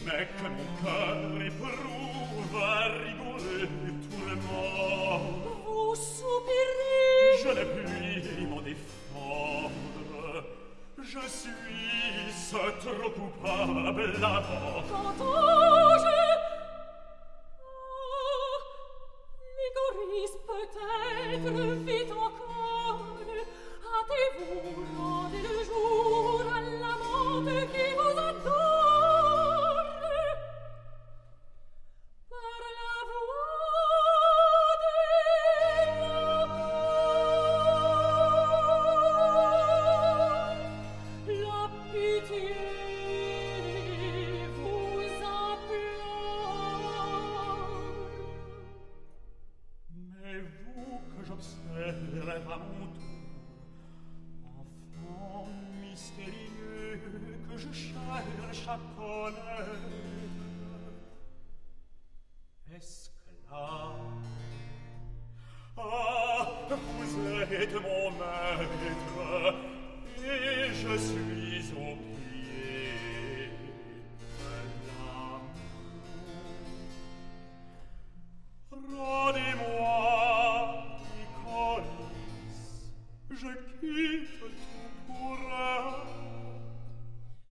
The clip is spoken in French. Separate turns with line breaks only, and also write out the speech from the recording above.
mais que mon cœur éprouve un rigoureux tourment.
Vous soupirez.
Je ne puis m'en défendre. Je suis trop coupable à mort.
Qu'entends-je? Ligoris peut-être vit encore. Hâtez-vous, rendez le jour à l'amante qui vous adore. Par la voix de l'amour, la pitié vous implore.
Mais vous que j'observe à mon tour, enfant mystérieux que je cherche à connaître,